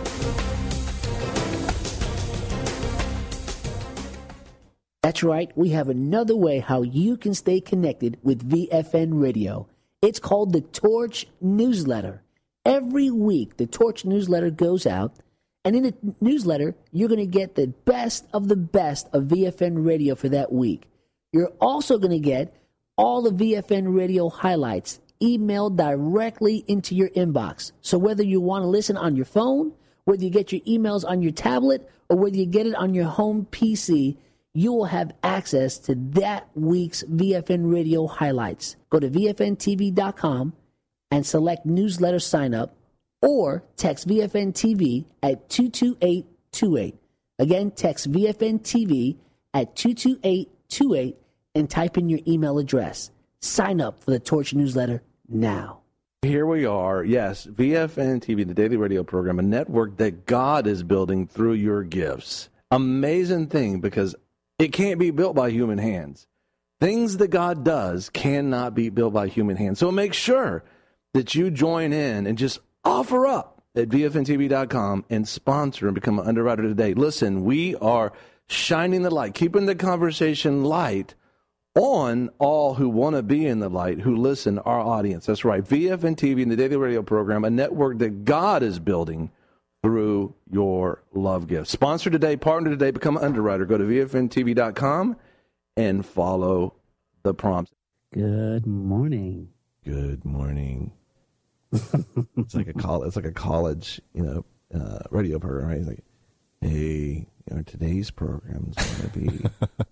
E: That's right. We have another way how you can stay connected with V F N Radio. It's called the Torch Newsletter. Every week, the Torch Newsletter goes out, And in the newsletter, you're going to get the best of the best of V F N Radio for that week. You're also going to get all the V F N Radio highlights emailed directly into your inbox. So whether you want to listen on your phone, whether you get your emails on your tablet, or whether you get it on your home P C, you will have access to that week's V F N Radio highlights. Go to V F N T V dot com and select newsletter sign up, or text V F N T V at two two eight two eight. Again, text V F N T V at two two eight two eight and type in your email address. Sign up for the Torch newsletter now.
B: Here we are. Yes, V F N T V, the daily radio program, a network that God is building through your gifts. Amazing thing, because it can't be built by human hands. Things that God does cannot be built by human hands. So make sure that you join in and just offer up at V F N T V dot com and sponsor and become an underwriter today. Listen, we are shining the light, keeping the conversation light on all who want to be in the light, who listen, our audience. That's right. V F N T V and the daily radio program, a network that God is building through your love gift. Sponsor today, partner today, become an underwriter. Go to V F N T V dot com and follow the prompts.
E: Good morning.
B: Good morning. It's like a college. It's like a college, you know, uh, radio program, right? It's like, hey, you know, today's program is going to be.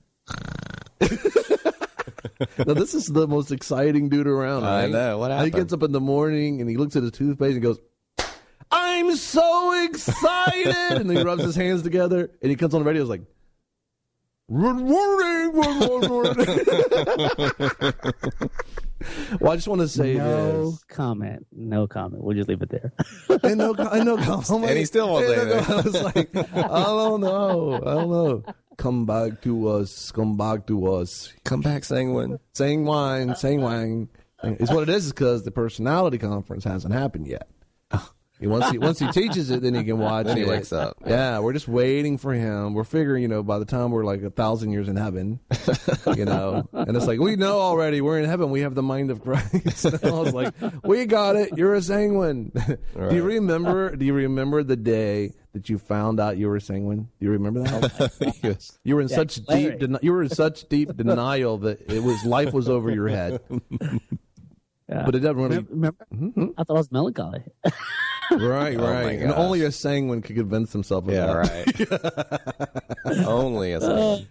B: Now, this is the most exciting dude around. Right?
K: I know. What happened?
B: He gets up in the morning and he looks at his toothpaste and goes, "I'm so excited!" And then he rubs his hands together and he comes on the radio. He's like, "Good morning, good morning." Well, I just want to say
N: no
B: this.
N: comment. No comment. We'll just leave it there.
B: And no, and no comment.
K: And he still won't say
B: that. I
K: that.
B: was like, I don't know. I don't know. Come back to us. Come back to us.
K: Come back, Sangwin.
B: Saying wine, saying wine. It's what it is, is because the personality conference hasn't happened yet. Once he once he teaches it, then he can watch
K: Then
B: it.
K: he wakes up.
B: Yeah, we're just waiting for him. We're figuring, you know, by the time we're like a thousand years in heaven, you know, and it's like, we know already we're in heaven. We have the mind of Christ. And I was like, we got it. You're a sanguine.
K: Right.
B: Do you remember? Do you remember the day that you found out you were sanguine? Do you remember that?
K: Yes.
B: You were in
N: Yeah,
B: such
N: Larry.
B: deep. Den- you were in such deep denial that it was life was over your head.
N: Yeah.
B: But it doesn't really.
N: Remember,
B: Mm-hmm.
N: I thought I was melancholy.
B: Right,
K: Oh,
B: right.
K: my
B: And
K: gosh.
B: only a sanguine could convince himself of
K: Yeah,
B: that.
K: right. Only a second.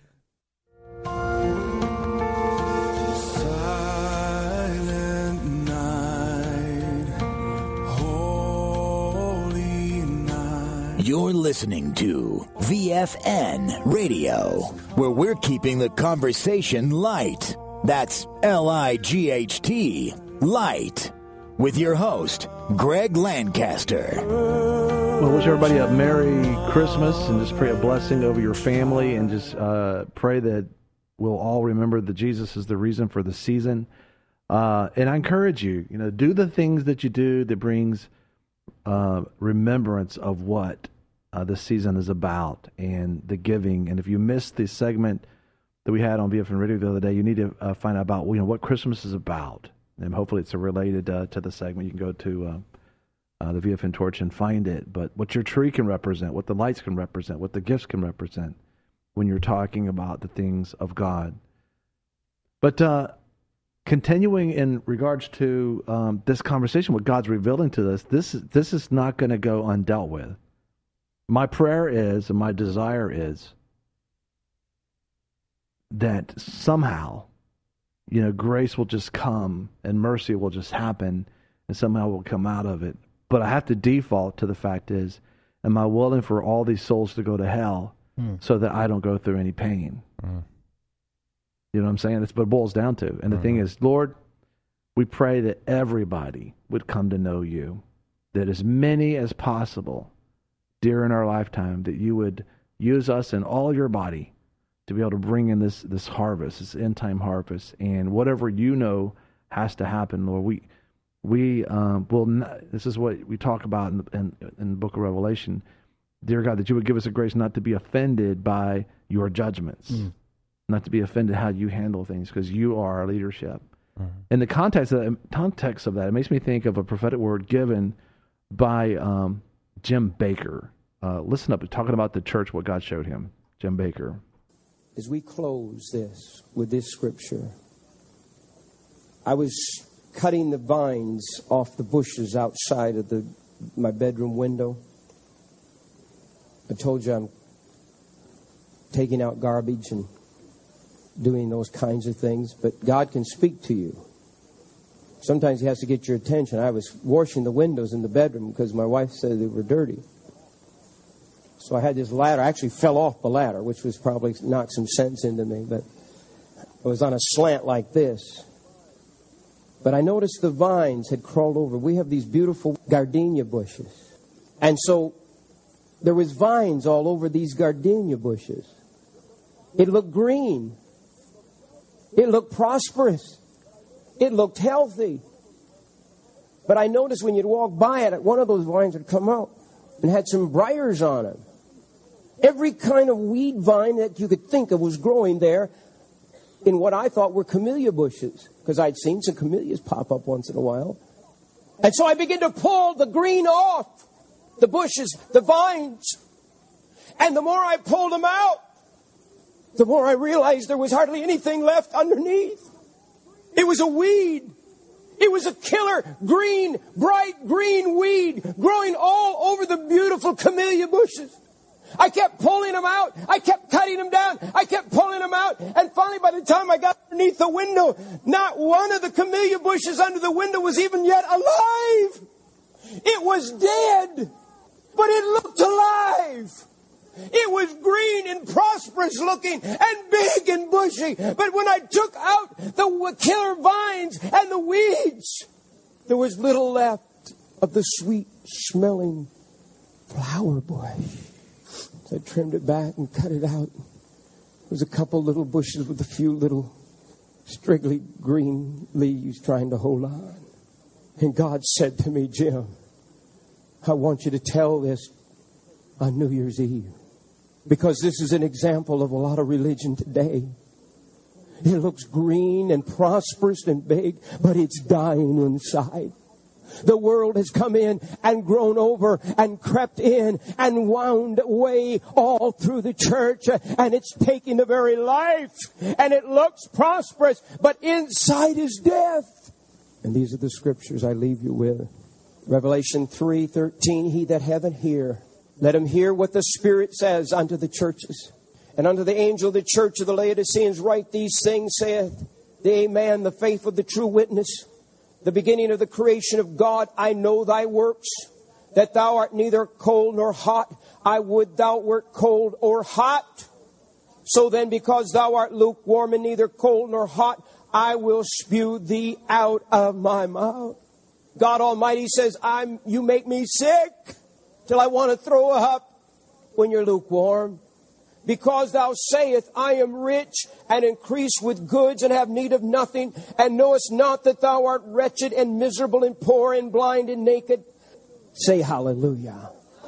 I: Silent night, holy night.
J: You're listening to V F N Radio, where we're keeping the conversation light. That's L I G H T, light. With your host, Greg Lancaster.
B: Well, wish everybody a Merry Christmas and just pray a blessing over your family and just uh, pray that we'll all remember that Jesus is the reason for the season. Uh, and I encourage you, you know, do the things that you do that brings uh, remembrance of what uh, the season is about and the giving. And if you missed the segment that we had on V F N Radio the other day, you need to uh, find out about, you know, what Christmas is about. And hopefully it's related uh, to the segment. You can go to uh, uh, the V F N Torch and find it. But what your tree can represent, what the lights can represent, what the gifts can represent when you're talking about the things of God. But uh, continuing in regards to um, this conversation, what God's revealing to us, this, this is not going to go undealt with. My prayer is, and my desire is, that somehow, you know, grace will just come and mercy will just happen and somehow we'll come out of it. But I have to default to the fact is, am I willing for all these souls to go to hell mm. so that I don't go through any pain? Mm. You know what I'm saying? That's what it boils down to. And mm. the thing is, Lord, we pray that everybody would come to know you, that as many as possible during our lifetime, that you would use us in all your body to be able to bring in this this harvest, this end time harvest, and whatever you know has to happen, Lord. We we um, will. Not, this is what we talk about in the, in, in the Book of Revelation, dear God, that you would give us a grace not to be offended by your judgments, mm. not to be offended how you handle things, because you are our leadership. Mm. In the context of that, context of that, it makes me think of a prophetic word given by um, Jim Baker. Uh, listen up, talking about the church, what God showed him. Jim Bakker.
O: As we close this with this scripture, I was cutting the vines off the bushes outside of the my bedroom window. I told you I'm taking out garbage and doing those kinds of things, but God can speak to you. Sometimes He has to get your attention. I was washing the windows in the bedroom because my wife said they were dirty. So I had this ladder. I actually fell off the ladder, which was probably knocked some sense into me, but I was on a slant like this. But I noticed the vines had crawled over. We have these beautiful gardenia bushes. And so there was vines all over these gardenia bushes. It looked green. It looked prosperous. It looked healthy. But I noticed when you'd walk by it, one of those vines would come out and had some briars on it. Every kind of weed vine that you could think of was growing there in what I thought were camellia bushes, because I'd seen some camellias pop up once in a while. And so I began to pull the green off the bushes, the vines. And the more I pulled them out, the more I realized there was hardly anything left underneath. It was a weed. It was a killer green, bright green weed growing all over the beautiful camellia bushes. I kept pulling them out. I kept cutting them down. I kept pulling them out. And finally, by the time I got underneath the window, not one of the camellia bushes under the window was even yet alive. It was dead, but it looked alive. It was green and prosperous looking and big and bushy. But when I took out the killer vines and the weeds, there was little left of the sweet smelling flower bush. So I trimmed it back and cut it out. There was a couple little bushes with a few little straggly green leaves trying to hold on. And God said to me, Jim, I want you to tell this on New Year's Eve. Because this is an example of a lot of religion today. It looks green and prosperous and big, but it's dying inside. The world has come in and grown over and crept in and wound way all through the church, and it's taking the very life, and it looks prosperous, but inside is death. And these are the scriptures I leave you with. Revelation three thirteen, he that hath an ear, let him hear what the Spirit says unto the churches. And unto the angel of the church of the Laodiceans write these things, saith the Amen, the faithful, the true witness, the beginning of the creation of God. I know thy works, that thou art neither cold nor hot. I would thou wert cold or hot. So then, because thou art lukewarm and neither cold nor hot, I will spew thee out of my mouth. God Almighty says, I'm, you make me sick till I want to throw up when you're lukewarm. Because thou sayest, I am rich and increase with goods and have need of nothing, and knowest not that thou art wretched and miserable and poor and blind and naked. Say hallelujah.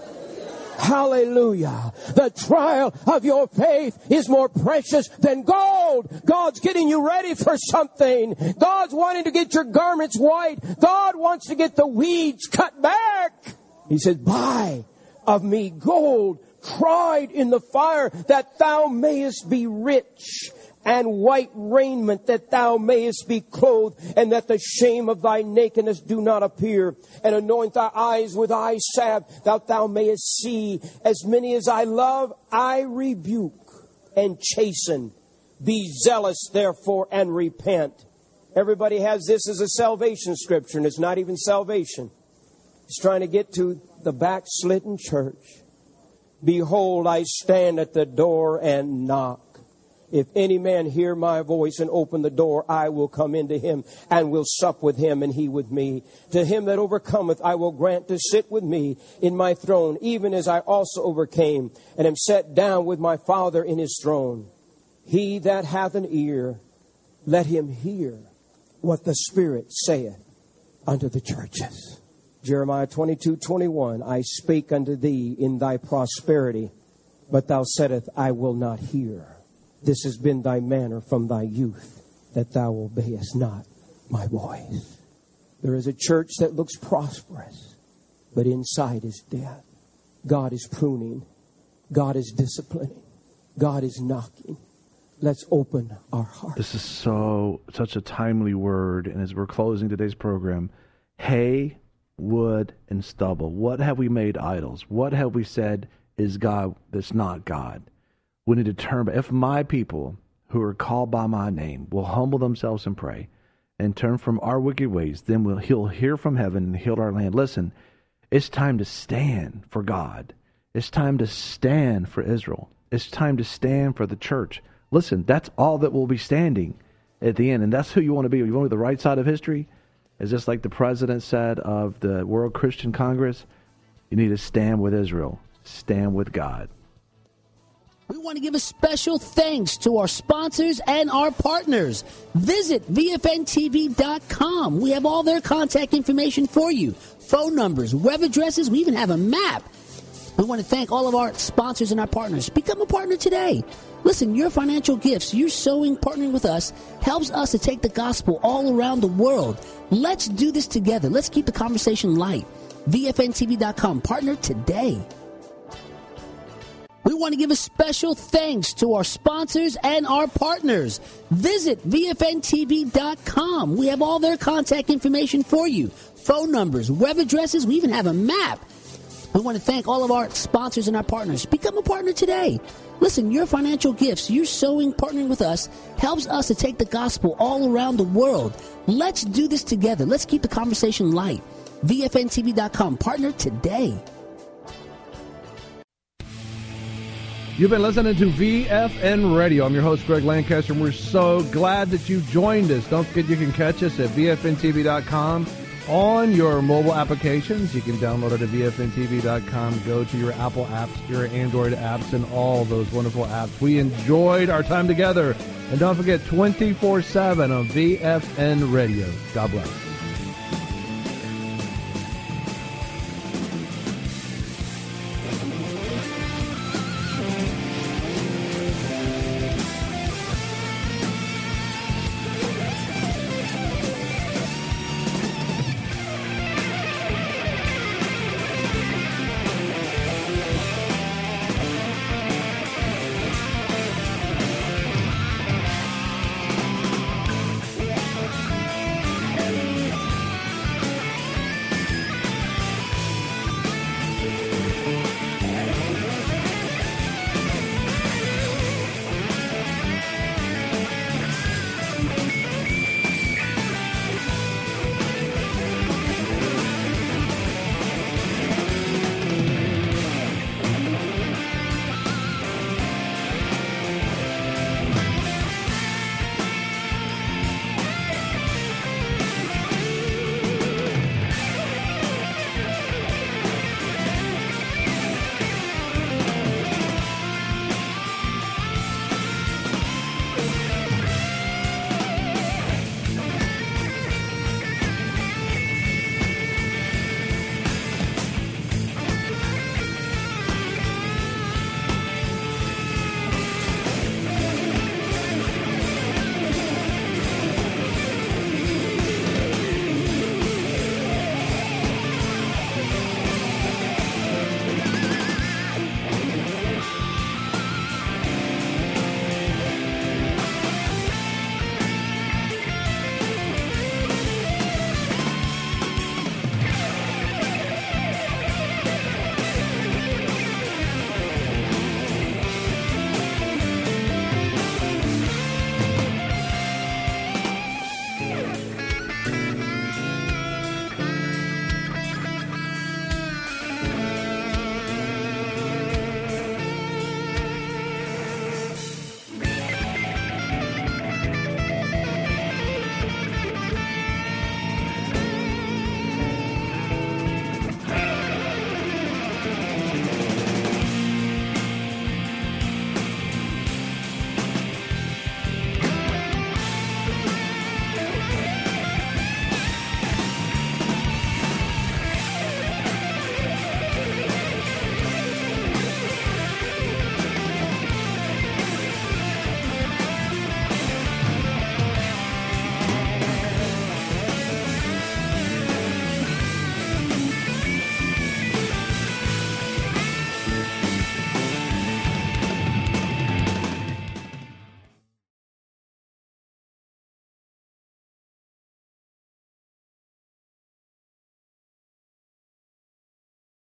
O: Hallelujah. The trial of your faith is more precious than gold. God's getting you ready for something. God's wanting to get your garments white. God wants to get the weeds cut back. He said, buy of me gold tried in the fire, that thou mayest be rich, and white raiment, that thou mayest be clothed, and that the shame of thy nakedness do not appear. And anoint thy eyes with eye salve, that thou mayest see. As many as I love, I rebuke and chasten. Be zealous, therefore, and repent. Everybody has this as a salvation scripture, and it's not even salvation. It's trying to get to the backslidden church. Behold, I stand at the door and knock. If any man hear my voice and open the door, I will come into him and will sup with him and he with me. To him that overcometh, I will grant to sit with me in my throne, even as I also overcame and am set down with my Father in his throne. He that hath an ear, let him hear what the Spirit saith unto the churches. Jeremiah twenty-two twenty-one, I spake unto thee in thy prosperity, but thou saidst, I will not hear. This has been thy manner from thy youth, that thou obeyest not my voice. There is a church that looks prosperous, but inside is death. God is pruning. God is disciplining. God is knocking. Let's open our hearts.
B: This is so such a timely word. And as we're closing today's program, hay, wood, and stubble. What have we made idols? What have we said is God that's not God? We need to turn. If my people who are called by my name will humble themselves and pray and turn from our wicked ways, then we'll, he'll hear from heaven and heal our land. Listen, it's time to stand for God. It's time to stand for Israel. It's time to stand for the church. Listen, that's all that will be standing at the end. And that's who you want to be. You want to be the right side of history? Is just like the president said of the World Christian Congress, you need to stand with Israel. Stand with God.
E: We want to give a special thanks to our sponsors and our partners. Visit V F N T V dot com. We have all their contact information for you. Phone numbers, web addresses. We even have a map. We want to thank all of our sponsors and our partners. Become a partner today. Listen, your financial gifts, your sowing, partnering with us, helps us to take the gospel all around the world. Let's do this together. Let's keep the conversation light. V F N T V dot com. Partner today. We want to give a special thanks to our sponsors and our partners. Visit V F N T V dot com. We have all their contact information for you. Phone numbers, web addresses. We even have a map. We want to thank all of our sponsors and our partners. Become a partner today. Listen, your financial gifts, your sowing, partnering with us, helps us to take the gospel all around the world. Let's do this together. Let's keep the conversation light. V F N T V dot com. Partner today.
B: You've been listening to V F N Radio. I'm your host, Greg Lancaster, and we're so glad that you joined us. Don't forget you can catch us at V F N T V dot com on your mobile applications. You can download it at V F N T V dot com. Go to your Apple apps, your Android apps, and all those wonderful apps. We enjoyed our time together. And don't forget, twenty-four seven on V F N Radio. God bless.